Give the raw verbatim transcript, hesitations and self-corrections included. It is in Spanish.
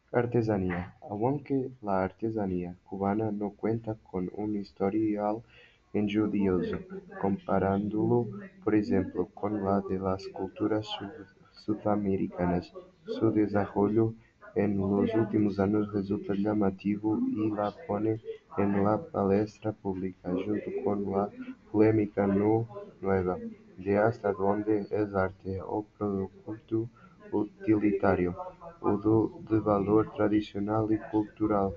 Artesanía. Aunque la artesanía cubana no cuenta con un historial enjudioso, comparándolo, por ejemplo, con la de las culturas sud- sudamericanas, su desarrollo en los últimos años resulta llamativo y la pone en la palestra pública, junto con la polémica no nueva de hasta dónde es arte o producto utilitario, o do- de valor tradicional y cultural.